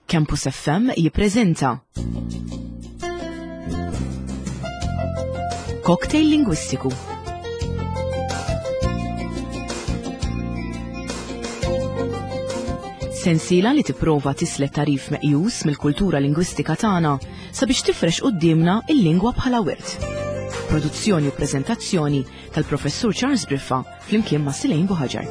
Campus FM jippreżenta Cocktail Lingwistiku. Sensiela li tipprova tislet tarif meqjus mill-kultura lingwistika tagħna sabiex tifrex qudiemna il-lingwa bħala wirt. Produzzjoni u preżentazzjoni tal-Professur Charles Briffa flimkien ma' Silejn Buħaġar.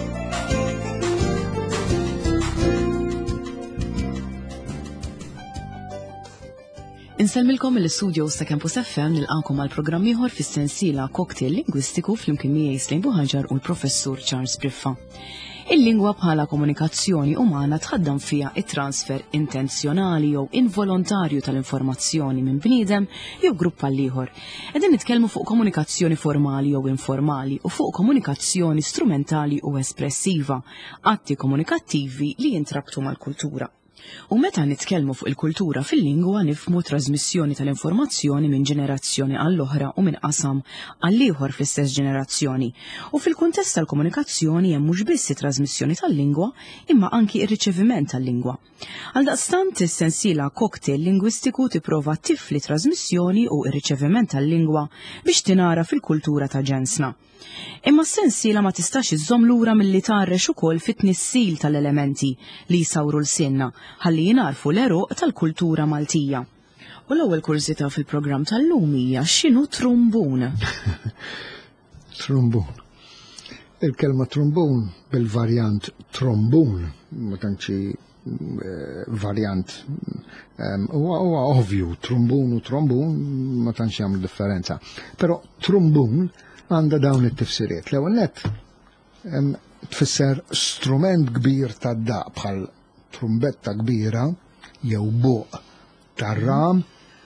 Inselmilkom mill-istudios ta' Campus FM nilqakom għal programm ieħor fis-sensiela Cocktail Lingwistiku flimkien miegħi Silejn Buħaġar u l-Professur Charles Briffa. Il-lingwa bħala komunikazzjoni umana tħaddam fija it-transfer intenzjonali jew involontarju tal-informazzjoni minn bniedem jew grupp għal ieħor. Qegħdin nitkellmu fuq komunikazzjoni formali jew informali u fuq komunikazzjoni strumentali u espressiva, atti komunikattivi li jintrabtu mal-kultura. U meta nitkellmu fuq il-kultura fil-lingwa nifhmu trasmissjoni tal-informazzjoni minn ġenerazzjoni għall-oħra u minn qasam għall-ieħor fl-istess ġenerazzjoni. U fil-kuntest tal-komunikazzjoni hemm mhux biss it-trasmissjoni tal-lingwa imma anki ir-riċeviment tal-lingwa. Għaldaqstant is-sensiela Cocktail Lingwistiku tipprova tifli trasmissjoni u r-riċeviment tal-lingwa biex tingħara fil-kultura ta' ġensna. Imma s-sensiela ma tistax iżżomm lura milli tarrex ukoll fit-tnissil tal-elementi li jsawru l-sinna ħalli jingħarfu l-eruq tal-kultura Maltija. U l-ewwel kurżità fil-programm tal-lum hija x'inhu trumbun. Trumbun. Il-kelma trumbun bil-varjant trombun, ma tantx varjant huwa ovvju, trumbun u trombun ma tantx jagħmlu differenza. Però trumbun għandha dawn it-tifsiriet. L-ewwel nett tfisser strument kbir tad-daq bħal trumbetta kbira jew buq tar-ram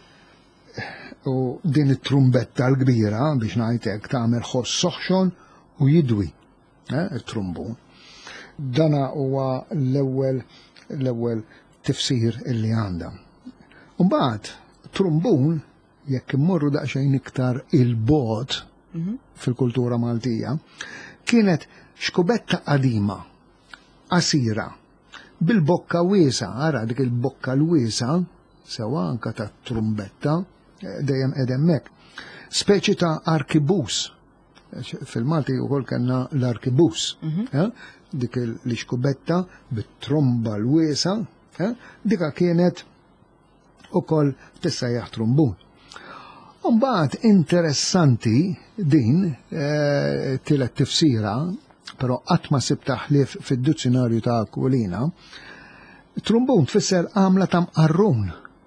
u din it-trumbetta l-kbira biex ngħid hekk tagħmel ħoss soħxon u jidwi it-trumbun. Dana huwa l-ewwel tifsir illi għandha. U mbagħad trumbun jekk immorru daqsxejn iktar il-bogħod fil-kultura Maltija, kienet xkubetta qadima, qasira, bil-bokka wiesa, ara dik il-bokka l-wiesa, sewa anka ta' trumbetta, dejjem hemmhekk. Speċi ta' arkibus, fil-Malti wkoll kellna l-arkibus, dik l-xkubetta bit-tromba l-wiesa, dika kienet ukoll tissejjaħ trumbun. Mbagħad interessanti din tielet tifsira, però qatt ma sib taħlief fid-dizzjonarju ta' Akwilina, trumbun tfisser għamla ta' mqarrun.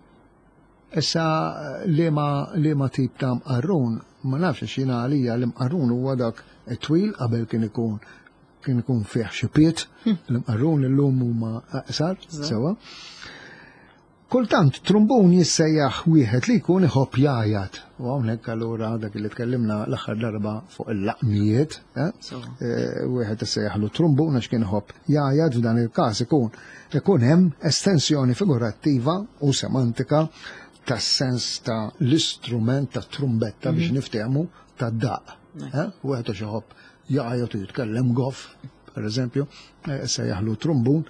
Issa liema tip ta' mqarrun, ma nafx x'jiena għalija l-mqarrun huwa dak twil qabel kien ikun fih xi piet, l-mqarrun illum huma aqsar sewa. Kultant trumbun jissejjaħ wieħed li jkun iħobb jgħajjad. U hawnhekk allura dak li tkellimna l-aħħar darba fuq il-laqmijiet, wieħed issejjaħlu trumbun għax kien iħobb jgħajad f'dan il-każ ikun hemm estensjoni figurattiva u semantika tas-sens ta' l-istrument ta' trumbetta biex niftehmu tad-daq. Wieħed għax iħobb jgħajad u jitkellem goff, pereżempju, issejjaħlu trumbun.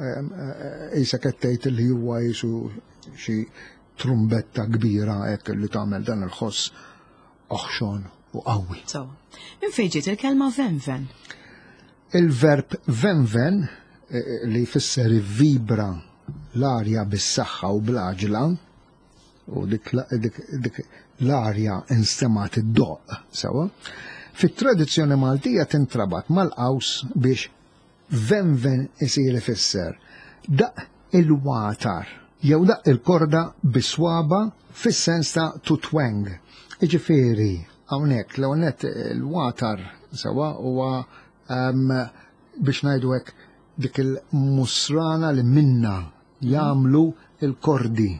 Isa kettejt li huwa jisu xi trumbetta kbira hekk li tagħmel dan il-ħoss oħxon u qawwi. Min fejn ġiet il-kelma venven? Il-verb venven li jfisser vibra l-arja bis-saħħa u bl-aġla u dik l-arja instemat id-doq sewa. Fit-tradizzjoni Maltija tintrabat mal-qaws biex venven isir ifisser daq il-watar jew daq il-korda biswaba fis-sens ta' to twang. Jiġifieri hawnhekk l-ewwel nett il-watar sewa huwa biex ngħidu hekk dik il-musrana li minna jagħmlu il-kordi.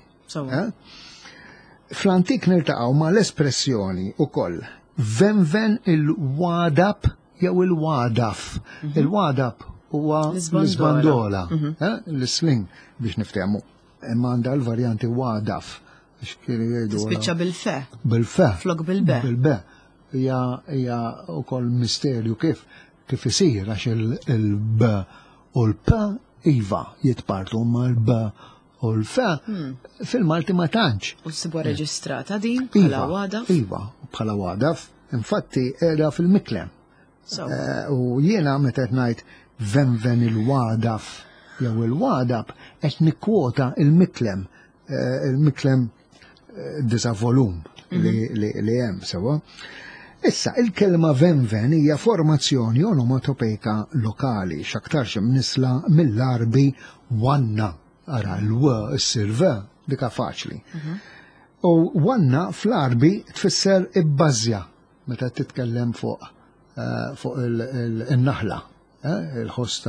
Fl-antik niltaqgħu ma' l-espressjoni wkoll venven il-wadab jew il-wadaf. Il-wadab huwa l-isbandola, l-sling biex niftehmu. Imma għandha l-varjanti wadaf. Tispiċċa bil-fe. Bil-fe. Flok bil-be. Bil-be. Hija wkoll misterju kif isir għax il-b u l-p iva jitpartu mal-b u l-fe fil-Malti ma tantx. U s-sibu reġistrata din bħala wadaf? Iva, bħala wadaf. Infatti era fil-Miklem. U jiena meta qed ngħid venven il-wadaf jew il-wadab qed nikkwota il-Miklem. Il-Miklem disa volum li hemm sewa. Issa, il-kelma venven hija formazzjoni onomatopejka lokali x'aktarx imnisla mill-Arbi wanna. Ara l-w issir v dika faċli. U wanna fl-Arbi tfisser ibbażja meta titkellem fuq il-naħla, il-ħoss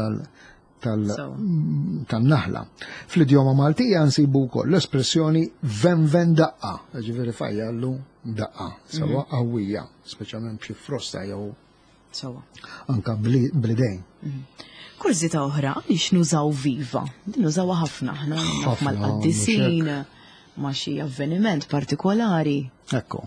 tal-naħla. Fl-idjoma Maltija nsibu wkoll l-espressjoni venven daqqa, ġifieri fajjallu daqqa, sewa qawwija, speċjalment b'xi frosta jew anka blidejn. Kurzita oħra, biex nużaw viva. Din nużawa ħafna, ħna mal-qaddisin, ma xi avveniment partikolari. Ekku.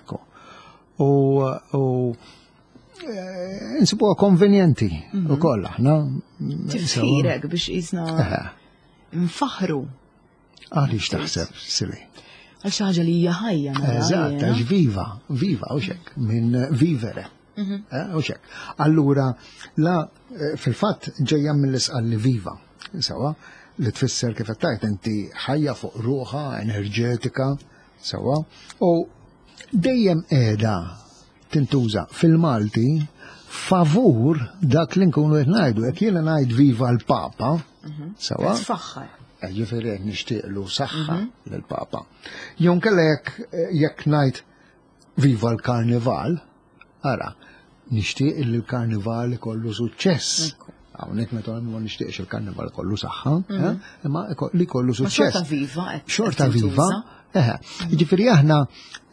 U nsibuha konvenjenti u koll aħna. Tifħirek biex jisna nfaħru. Għaliex taħseb, Sili? Għal xi ħaġa li hija ħajja. Eżatt, għax viva u xek, minn vivere. U xek. Allura, la fil-fatt ġejja mill-isqalli viva, sewa, li tfisser kif tajt inti ħajja fuq ruħa, enerġetika, sewa, u dejjem qiegħda tintuża fil-Malti favur dak li nkunu qed ngħidu, jekk jiena ngħid viva l-Papa, sewa. Tfaħħar. Ġifieri qed nixtieqlu saħħa lill-Papa. Jew nkella jekk ngħid viva l-Karnival, ara, nixtieq li l-Karnival ikollu suċċess. Hawnhekk meta ma nixtieqx il-Karnival ikollu saħħa, imma li jkollu suċċess. Xorta viva. Xorta viva. Jiġifieri aħna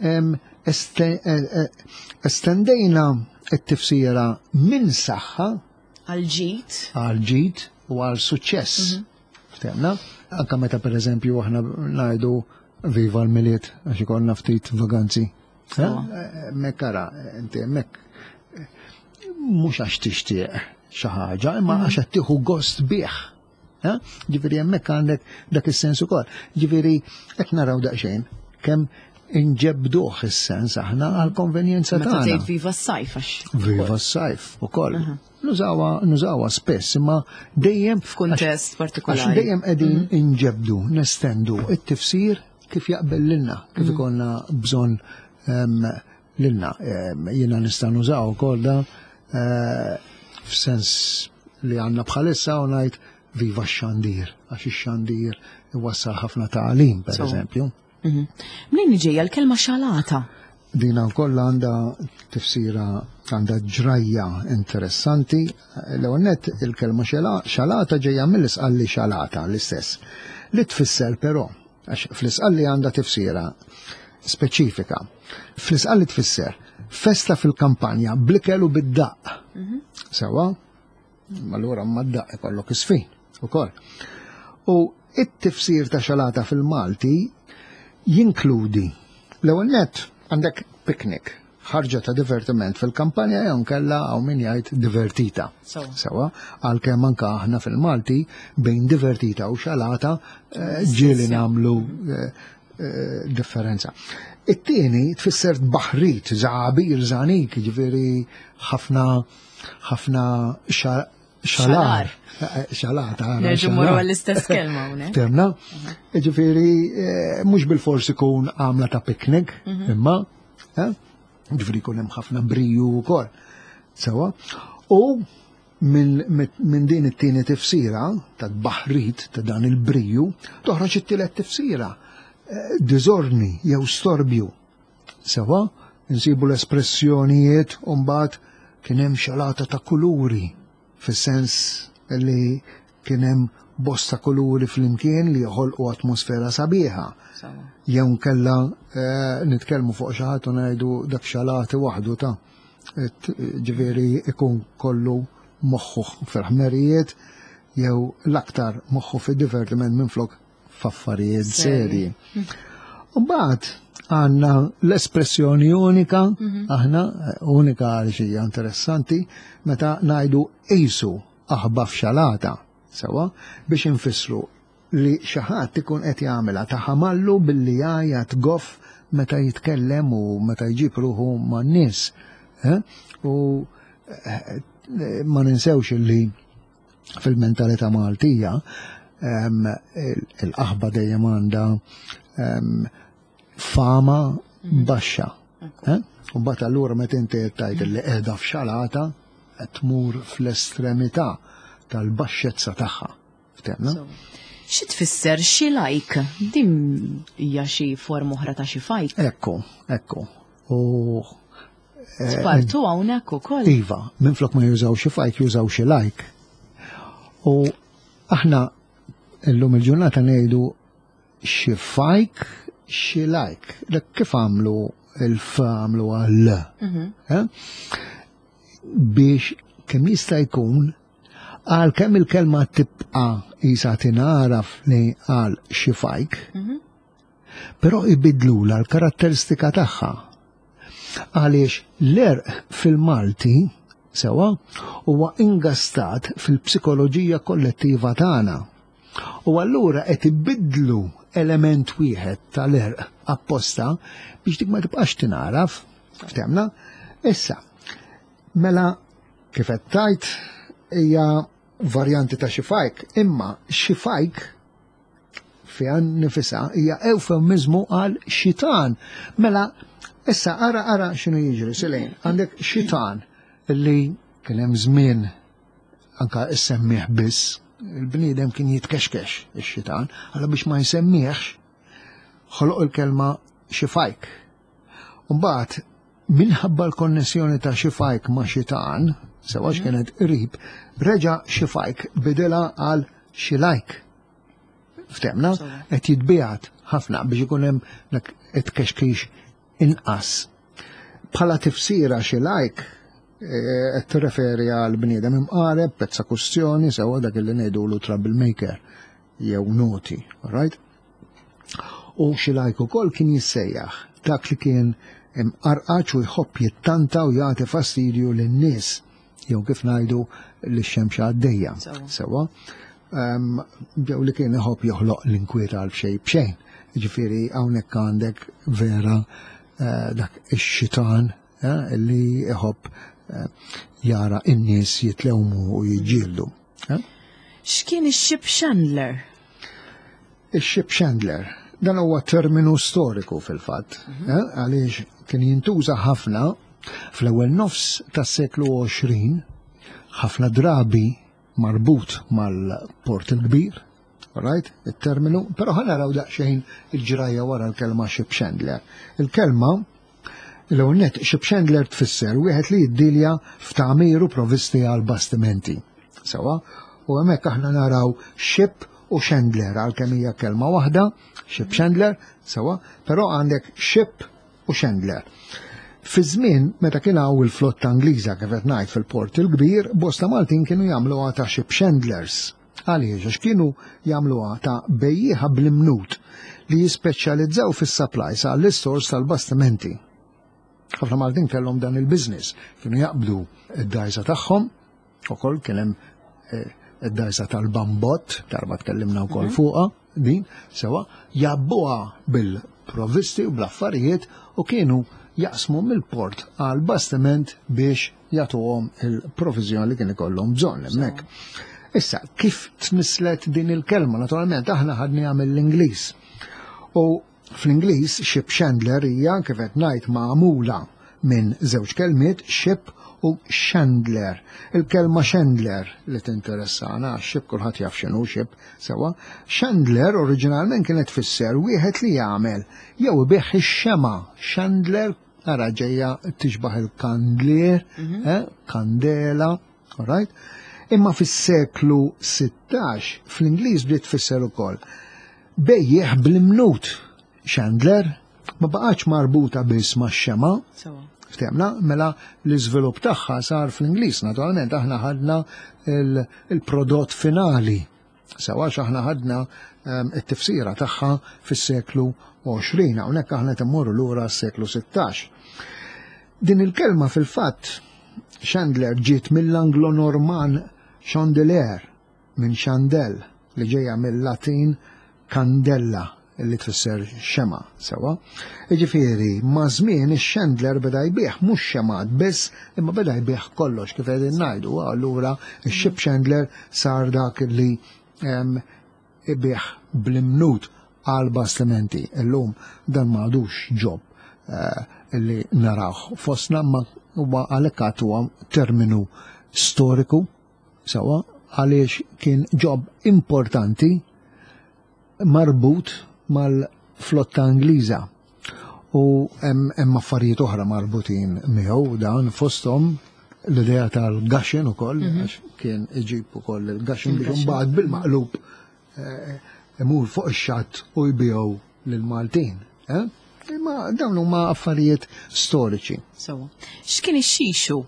estendejna t-tifsira minn saħħa għal-ġid u għal-suċċess. Ftemna? Anka meta pereżempju aħna ngħidu viva l-miliet għax ikollna ftit vaganzi. Mekkara, inti mek mhux għax tixtieq xi ħaġa, imma għax qed tieħu gost bih. Ġifieri hemmhekk għandek dak is-sens ukoll. Ġifieri qed naraw daqsxejn kemm inġebduh is-sens aħna għal konvenjenza tagħna. Meta tgħid viva s-sajf għax. Viva s-sajf ukoll. Nużawha spess, imma dejjem f'kuntest partikolari. Għax dejjem qegħdin inġebdu, nestendu it-tifsir kif jaqbel lilna, kif ikollna bżonn lilna. Jiena nista' nużaw ukoll da f'sens li għandna bħalissa u ngħid viva x-xandir, għax ix-xandir iwassal ħafna tagħlim pereżempju. Minn ġejja l-kelma xalata? Dina wkoll għandha tifsira għandha ġrajja interessanti. L-ewwel nett il-kelma xalata ġejja mill-isqalli xalata l-istess. Li tfisser però għax fl-isqalli għandha tifsira speċifika. Fl-isqalli tfisser festa fil-kampanja bl-ikel u bid-daqq. Sewa? Allura mad-daqq ikollok isfin ukoll. U it-tifsir ta' xalata fil-Malti jinkludi l-ewwel nett għandek piknik, ħarġa ta' divertiment fil-kampanja jew nkella hawn min jgħid divertita. Sewa, għalkemm anke aħna fil-Malti bejn divertita u xalata ġieli nagħmlu differenza. It-tieni tfisser baħrit, żgħabir, żgħanik, jiġifieri ħafna xalar. Xalata. Nerġu morru għall-istess kelma hawnhekk. Temna? Ġifieri mhux bil-forsi kun għamla ta' piknik, imma ġifieri jkun hemm ħafna briju wkoll. Sewa? U minn din it-tieni tifsira ta' baħrit ta' dan il-briju toħroġ it-tielet tifsira diżorni jew storbju. Sewa? Insibu l-espressjonijiet u mbagħad kien hemm xalata ta' kuluri fis-sens li kien hemm bosta kuluri fl-imkien li joħolqu atmosfera sabiħa. Jew nkella nitkellmu fuq xi ħadd u ngħidu dak xalati waħdu ta' ġifieri ikun kollu moħħu fil-ħmerijiet jew l-aktar moħħu fid-divertiment minflok f'affarijiet serji. Mbagħad għandna l-espressjoni unika, aħna unika għal xi interessanti, meta ngħidu qisu aħba f'xalata. sewa biex infissru li xi ħadd ikun qed jagħmilha ta' ħamallu billi jgħid goff meta jitkellem u meta jġib ruħu man-nies. U ma ninsewx li fil-mentalità Maltija il-qaħba dejjem għandha fama baxxa. U mbagħad allura meta inti tgħid li qiegħda f'xalata qed tmur fl-estremità tal-baxxezza tagħha. Ftemna? Xi tfisser xi like? Din hija xi forma oħra ta' xi fajk. Ekku. U Spartu hawnhekk ukoll. Iva, minflok ma jużaw xi fajk jużaw xi like. U aħna llum il-ġurnata ngħidu xi fajk xi like. Dak kif għamlu il-famlu għall. Biex kemm jista' jkun għal kemm il-kelma tibqa' isa tingħaraf li għal xi fajk, però ibidlula l-karatteristika tagħha. Għaliex l-erq fil-Malti sewa huwa ingastat fil-psikoloġija kollettiva tagħna. U allura qed ibidlu element wieħed tal-erq apposta biex dik ma tibqax tingħaraf. Ftemna? Issa, mela kif qed tajt hija varjanti ta' xi fajk, imma xi fajk fiha nifisha hija eufemizmu għal xitan. Mela issa ara x'inhu jiġri silejn. Għandek xitan li kien hemm żmien anke issemmih biss, il-bniedem kien jitkexkex ix-xitan, alla biex ma jsemmihx ħoloq il-kelma xi fajk. Mbagħad minħabba l-konnessjoni ta' xi fajk ma' xitan, sewa x'kienet qrib, reġa' xi fajk bidilha għal xi like. Ftemna? Qed jitbiegħat ħafna biex ikun hemm dak it-kexkix inqas. Bħala tifsira xi like qed tirreferi għal bniedem imqareb, pezza kustjoni, sewa dak li ngħidulu troublemaker jew noti, right? U xi like ukoll kien jissejjaħ dak li kien imqarqaġ u jħobb jittanta u jagħti fastidju lin-nies jew kif ngħidu li x-xemxa għaddejja. Sewa jew li kien iħobb joħloq l-inkwieta għal b'xejn b'xejn. Ġifieri hawnhekk għandek vera dak ix-xitan li iħobb jara in-nies jitlewmu u jiġġieldu. X'kien ix-ship chandler? Ix-ship chandler dan huwa terminu storiku fil-fatt, għaliex kien jintuża ħafna fl-ewwel nofs tas-seklu 20 ħafna drabi marbut mal-port il-kbir, right? Il-terminu, però ħanaraw daqsxejn il-ġrajja wara l-kelma ship chandler. Il-kelma l-għunnet ship chandler tfisser wieħed li jiddilja f'tagħmiru provvisti għal bastimenti. Sewa, u hemmhekk aħna naraw ship u chandler għalkemm hija kelma waħda, ship chandler, sewa, però għandek ship u chandler. Fi żmien meta kien hawn il-flotta Angliża kif qed ngħid fil-port il-kbir, bosta Maltin kienu jagħmluha ta' ship chandlers. Għaliex għax kienu jagħmluha ta' bejjieħa bl-imnut li jispeċjalizzaw fis-supplies għall-istors tal-bastimenti. Ħafna Maltin kellhom dan il-business, kienu jaqbdu id-dajsa tagħhom, ukoll kien hemm id-dajsa tal-bambot, darba tkellimna wkoll fuqha din, sewa, jabbuha bil-provvisti u bl-affarijiet u kienu jaqsmu mill-port għal bastiment biex jagħtuhom il-provviżjoni li kien ikollhom bżonn hemmhekk. Issa, kif tmislet din il-kelma? Naturalment aħna ħadniha mill-Ingliż. U fl-Ingliż ship chandler hija kif qed ngħid magħmula minn żewġ kelmiet ship u chandler. Il-kelma chandler li tinteressana għax-ship kulħadd jaf x'inhu ship, sewa. Chandler oriġinalment kienet tfisser wieħed li jagħmel jew ibih ix-xema. Chandler ara ġejja tixbaħ il-kandlier, kandela, all right? Imma fis-seklu 16 fl-Ingliż bdiet tfisser ukoll bejjeħ bl-imnut. Chandler ma baqgħetx marbuta biss max-xema. Ftemna, mela l-iżvilupp tagħha sar fl-Ingliż, naturalment aħna ħadna il-prodott finali. Sewax aħna ħadna t-tifsira tagħha fis-seklu 20, hawnhekk aħna timmorru lura s-seklu 16. Din il-kelma fil-fatt chandler ġiet mill-Anglo-Norman chandelier minn xandell li ġejja mill-Latin candella li tfisser xema, sewa. Jiġifieri ma' żmien ix-Chandler beda jbieħ mhux xemat biss, imma beda jbieħ kollox kif qegħdin ngħidu. Allura x-xib Chandler sar dak li ibieħ bl-imnut għal bastimenti. Illum dan m'għadux ġob li narawh fostna, ma huwa għalhekk huwa terminu storiku, sewa, għaliex kien ġob importanti marbut mal-flotta Ingliża. U hemm affarijiet oħra marbutin miegħu dan fosthom l-idea tal-gaxin ukoll, għax kien iġib ukoll il-gaxin biex imbagħad bil-maqlub imur fuq ix-xatt u jbigħu lill-Maltin. Imma dawn huma affarijiet storiċi. Sewa. X'kien ix-xixu?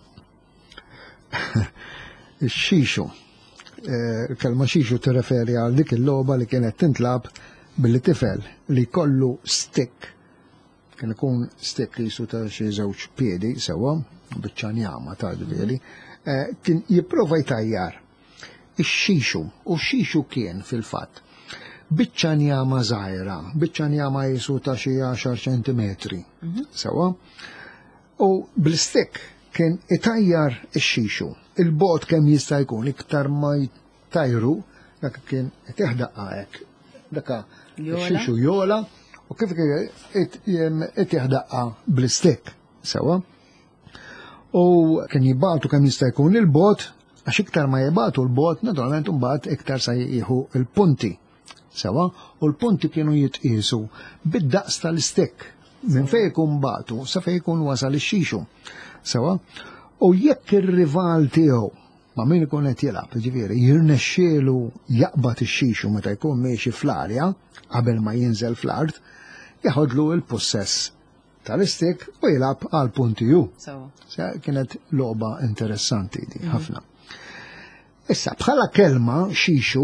Ix-xixu. Kelma xixu tirreferi għal dik il-logħba li kienet tintlab billi tifel li kollu stick. Kien ikun stick li jisu ta' xi żewġ piedi sewa, biċċanjama ta' ġifieri, kien jipprova jtajjar. Ix-xixu, u x-xixu kien fil-fatt biċċanjama żgħira, biċċanjama jisu ta' xi 10 centimetri sewa, u bl-stick kien itajjar ix-xixu. Il-bot kemm jista' jkun iktar ma jtajru, dak kien teħdaqqa hekk. Daka xixu jola u kif teħdaqqa bl-istek, sewa. U kien jibbatu kemm jista' jkun il-bot, għax iktar ma jibbatu l-bot, naturalment imbagħad iktar sa jieħu il-punti, sewa, u l-punti kienu jitqisu bid-daqs tal-istek. Minn fejn ikun batu sa fejn ikun wasal ix-xixu, sewa. U jekk ir-rival tiegħu ma' min ikun qed jilgħab, ġifieri jirnexxielu jaqbad ix-xixu meta jkun mexi fl-arja qabel ma jinżel fl-art, jaħodlu l-possess tal-istik u jilgħab għal punti ju. Kienet logħba interessanti di ħafna. Issa bħala kelma xixu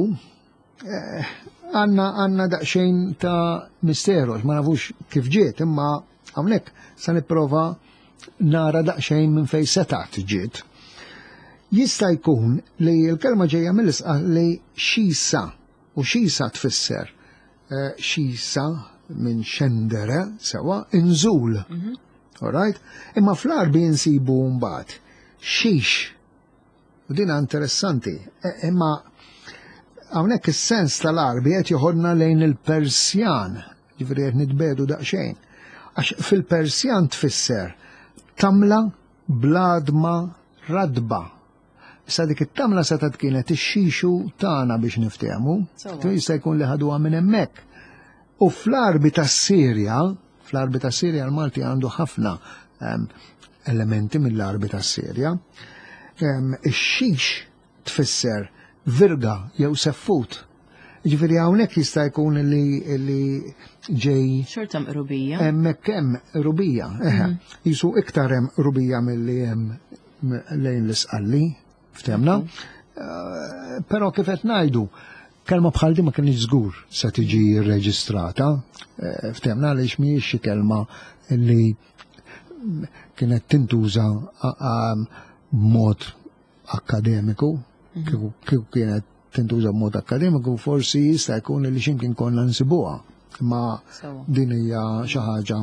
għandna daqsxejn ta' misteru, ma nafux kif ġiet, imma hawnhekk se nipprova nara daqsxejn minn fejn setat ġiet. Jista' jkun li l-kelma ġejja mill-isqa li xisa, u xisa tfisser xisa minn xendere sewa inżul. Alright? Imma fl-arbi jinsibu mbagħad xix. U dina interessanti. Imma hawnhekk is-sens tal-arbi qed joħodna lejn il-Persjan, ġifieri qed nitbedu daqsxejn. Għax fil-Persjan tfisser tamla bladma radba. Issa dik it-tamla setat kienet ix-xixu tagħna biex niftehmu, jista' jkun li ħaduha minn hemmhekk. U fl-arbi tas-Sirja, l-Malti għandu ħafna elementi mill-arbi tas-Sirja, ix-xix tfisser virga jew seffut. Ġifieri hawnhekk jista' jkun li ġej xorta rubija. Hemmhekk hemm rubija, jisu iktar hemm rubija milli hemm lejn l-isqalli, ftemna. Però kif qed ngħidu, kelma bħal di ma kienx żgur se tiġi rreġistrata, ftemna għaliex mhijiex xi kelma li kienet tintuża b'mod akademiku, kif kienet tintuża b'mod akademiku, forsi jista' jkun li x'imkien konna nsibuha, ma din hija xi ħaġa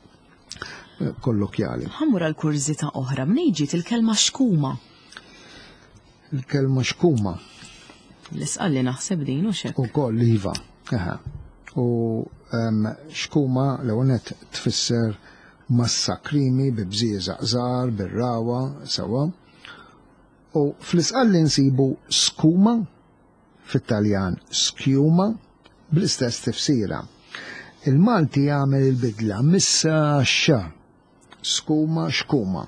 kollokjali. Ħammur għal kurżita oħra, minn ġiet il-kelma xkuma? Il-kelma xkuma. L-isqalli naħseb din u xek. Ukoll iva. U xkuma l-ewwel tfisser massa krimi bi bżieża żgħar bir-rawa sewa. U fl-isqalli nsibu skuma, fit-Taljan skjuma, bl-istess tifsira. Il-Malti jagħmel il-bidla missa xa, skuma xkuma.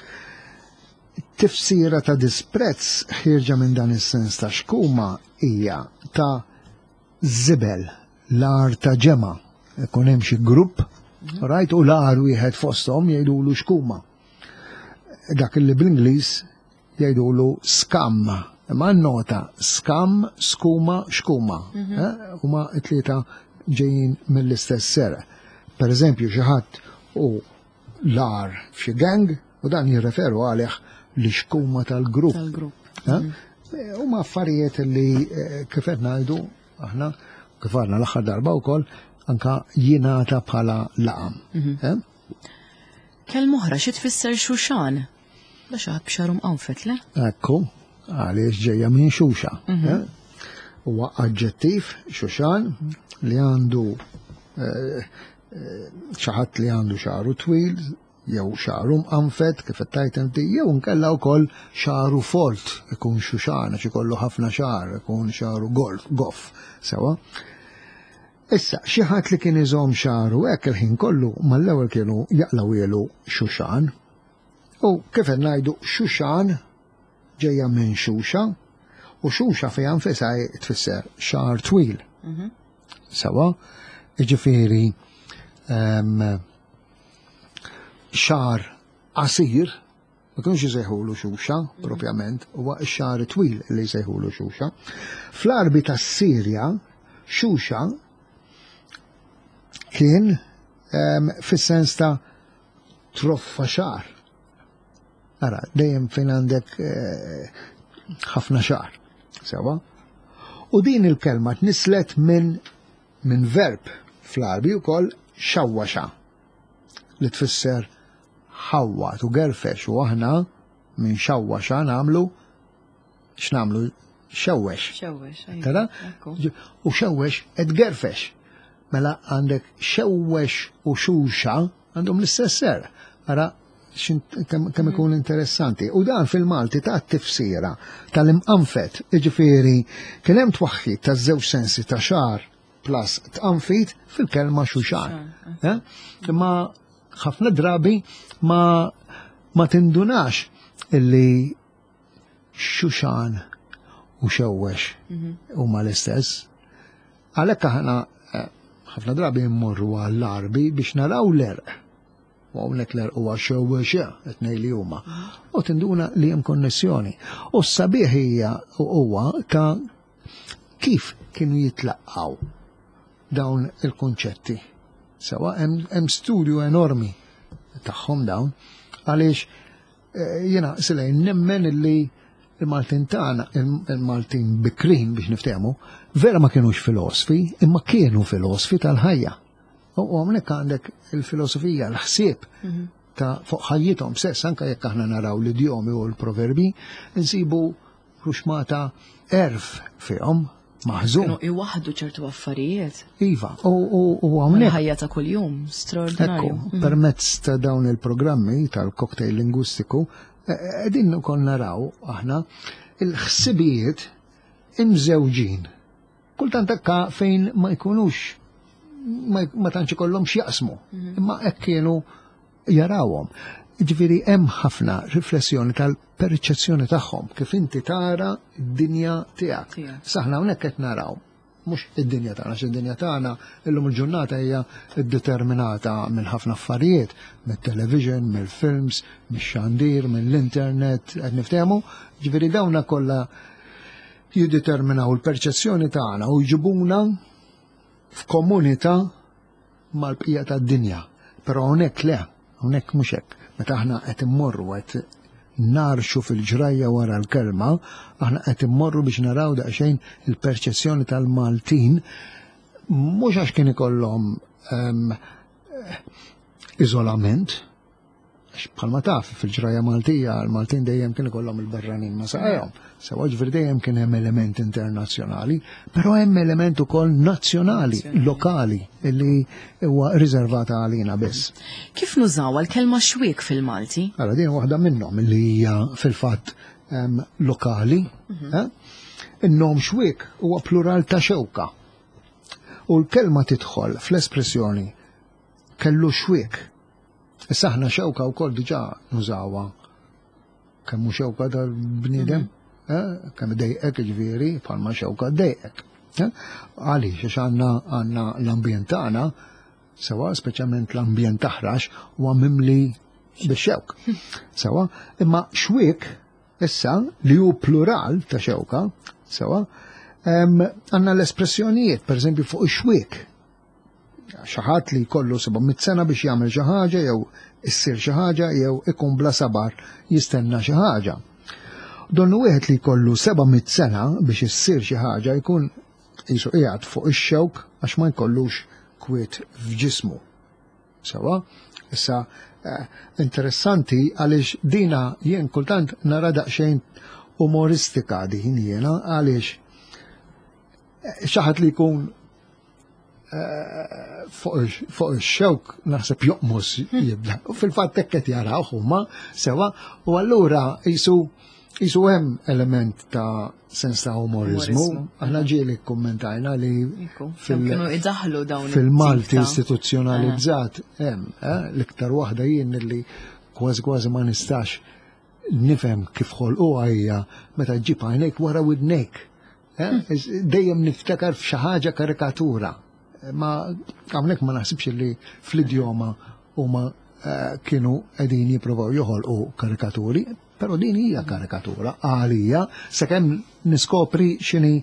Tifsira ta' disprezz ħirġa minn dan is-sens ta' xkuma hija ta' żibel, l-ar ta' ġema. Ikun hemm xi grupp, rajt, u l-ar wieħed fosthom jgħidulu xkuma. Dak li bl-Ingliż jgħidulu skam. Ma nota skam, skuma, xkuma. Huma t-tlieta ġejjin mill-istess sera. Per eżempju, xi ħadd u l-ar f'xi gang u dan jirreferu għalih li xkuma tal-grupp. huma affarijiet li kif qed ngħidu aħna kif għadna l-aħħar darba wkoll anka jingħata bħala laqam. Kelma oħra xi tfisser xuxan? Da xi ħadd b'xarum qanfet le? Ekku, għaliex ġejja minn xuxa. Huwa aġġettiv xuxan li għandu xi ħadd li għandu xaru twil, jew xaru mqanfet kif qed inti, jew nkella wkoll xaru folt ikun xuxan għax ikollu ħafna xar, ikun xaru goff, sewa. Issa, xi ħadd li kien iżomm xaru hekk il-ħin kollu mal-ewwel kienu jaqlaw ilu xuxan. U kif qed ngħidu xuxan ġejja minn xuxa, u xuxa fiha nfisha tfisser xar twil. Sewa, jiġifieri xar qasir, ma kienx jsejħulu xuxa propjament, huwa x-xar twil li jsejħulu xuxa. Fl-arbi tas-Sirja xuxa kien fis-sens ta' troffa xar. Ara, dejjem fejn għandek ħafna xar. Sewa? U din il-kelma tnislet minn verb fl-arbi wkoll xawwaxa li tfisser ħawwat u gerfex, u aħna minn xawwaxa nagħmlu x'nagħmlu xewwex. Tara? U xewwex qed gerfex. Mela għandek xewwex u xuxa għandhom l-istess ser. Ara kemm ikun interessanti. U dan fil-Malti ta' tifsira tal-imqanfet, jiġifieri kien hemm twaħħid taż-żewġ sensi ta' xar plus tqanfit fil-kelma xuxan. Imma ħafna drabi ma tindunax illi xuxan u xewwex huma l-istess. Għalhekk aħna ħafna drabi mmorru għall-arbi biex naraw l-erq. U hawnhekk l-erq huwa xewwexa qed ngħid huma. U tinduna li hemm konnessjoni. U s-sabiħ hija huwa ta' kif kienu jitlaqgħu dawn il-kunċetti. Sewa hemm studju enormi tagħhom dawn għaliex jiena silejn nemmen illi il-Maltin tagħna, il-Maltin bikrin biex niftehmu, vera ma kienux filosofi, imma kienu filosofi tal-ħajja. U hawnhekk għandek il-filosofija, l-ħsieb ta' fuq ħajjithom stess, anke jekk aħna naraw l-idjomi u l-proverbi, insibu ruxmata erf fihom maħżum. Kienu iwaħdu ċertu affarijiet. Iva, u hawnhekk. Il-ħajja ta' kuljum, straordinarju. Permezz ta' dawn il-programmi tal-cocktail lingwistiku, qegħdin ukoll naraw aħna il-ħsibijiet imżewġin. Kultant hekk fejn ma jkunux ma tantx ikollhom x'jaqsmu, imma hekk kienu jarawhom. Jiġifieri hemm ħafna riflessjoni tal-perċezzjoni tagħhom kif inti tara d-dinja tiegħek. Saħna hawnhekk qed naraw mhux id-dinja tagħna, id-dinja tagħna illum il-ġurnata hija determinata minn ħafna affarijiet, mit-television, mill-films, mix-xandir, mill-internet, qed niftehmu, ġifieri dawna kollha jiddeterminaw il-perċezzjoni tagħna u jġibuna f'komunità mal-bqija tad-dinja. Però hawnhekk le, hawnhekk mhux hekk. Meta aħna qed immorru qed narxu fil-ġrajja wara l-kelma, aħna qed immorru biex naraw daqsxejn il-perċezzjoni tal-Maltin, mhux għax kien ikollhom iżolament, bħalma taf fil-ġrajja Maltija, l-Maltin dejjem kien ikollhom il-barranin ma saqajhom, sewa ġifieri dejjem kien hemm element internazzjonali, però hemm element ukoll nazzjonali, lokali, illi huwa riservata għalina biss. Kif nużaw l-kelma xwiek fil-Malti? Allora din waħda minnhom li hija fil-fatt lokali. In-nom xwiek huwa plural ta' xewka. U l-kelma tidħol fl-espressjoni kellu xwiek. Issa aħna xewka wkoll diġà nużawha kemm hu xewka tal-bniedem, kemm dejqek ġifieri bħalma xewka dejqek. Għaliex għax għandna l-ambjent tagħna, sewa speċjalment l-ambjent taħrax huwa mimli bix-xewk. Sewa, imma xwiek issa li hu plural ta' xewka, sewa, għandna l-espressjonijiet, pereżempju fuq ix-xwiek. Xi ħadd li jkollu 700 sena biex jagħmel xi ħaġa jew issir xi ħaġa jew ikun bla sabar jistenna xi ħaġa. donnu wieħed li jkollu 700 sena biex issir xi ħaġa jkun qisu qiegħed fuq ix-xewk għax ma jkollux kwiet f'ġismu. Sewa, issa interessanti għaliex dina jien kultant nara daqsxejn umoristika din jiena għaliex xi ħadd li jkun fuq ix-xewk naħseb joqmos jibda. U fil-fatt hekk qed jarawh huma sewa u allura qisu hemm element ta' sens ta' umorizmu. Aħna ġieli kkummentajna li fil-Malti istituzzjonalizzat hemm l-iktar waħda jien li kważi ma nistax nifhem kif ħolquha hija meta ġġib għajnejk wara widnejk. Dejjem niftakar f'xi ħaġa karikatura. Ma hawnhekk ma naħsibx li fl-idjoma huma kienu qegħdin jippruvaw joħolqu karikaturi, però din hija karikatura għalija sakemm niskopri x'inhi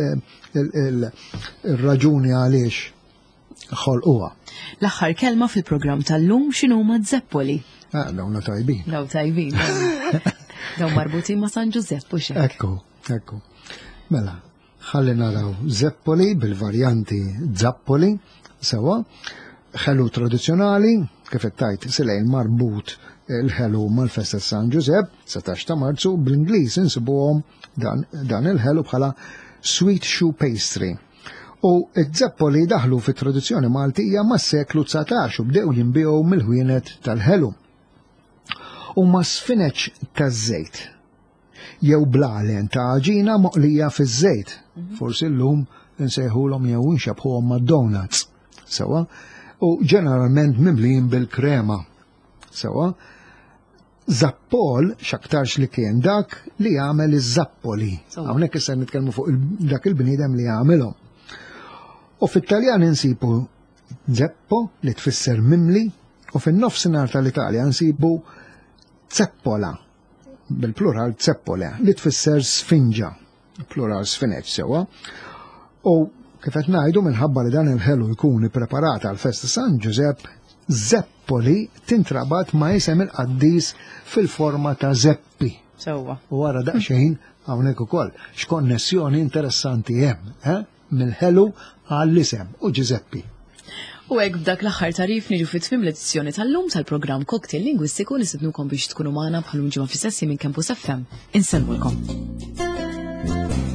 il-raġuni għaliex ħolquha. L-aħħar kelma fil-programm tal-lum x'inhuma Zeppoli. Dawna tajbin. Daw tajbin. Daw marbutin ma' San Giuseppe u xek. Ekku. Mela, ħalli naraw Zeppoli bil-varjanti Zappoli, sewa, ħelu tradizzjonali, kif tajt silejn marbut il-ħelu mal-festa San Giuseppe, 17 ta' Marzu, bl-Ingliż insibuhom dan il-ħelu bħala sweet shoe pastry. U iż-Zeppoli daħlu fit-tradizzjoni Maltija mas-seklu 19 u bdew jinbiegħu mill-ħwienet tal-ħelu. U ma sfineċ taż-żejt. Jew blalen ta' ġina moqlija fiż-żejt. Forsi llum nsejħulhom jew inxabħuhom mad-donuts. Sewa, u ġeneralment mimlijin bil-krema. Sewa, Zappol x'aktarx li kien dak li jagħmel iż-Zappoli. Hawnhekk issa nitkellmu fuq dak il-bniedem li jagħmilhom. U fit-Taljan insibu Zeppo li tfisser mimli u fin-nofsinhar tal-Italja nsibu Zeppola. Bil-plural Zeppole, li tfisser sfinġa, plural sfineċ sewa. U kif qed ngħidu minħabba li dan il-ħelu jkun ippreparat għal festa San Giuseppe, Zeppoli tintrabat ma' isem il-qaddis fil-forma ta' Zeppi. Sewwa. U wara daqsxejn hawnhekk ukoll x'konnessjoni interessanti hemm, mill-ħelu għall-isem u Giuseppi. U hekk b'dak l-aħħar tarif niġu fit-tmiem l-edizzjoni tal-lum tal-programm Cocktail Lingwistiku li sidnukom biex tkunu magħna bħal ġimgħa fis-sessi minn Campus FM. Insellmulkom.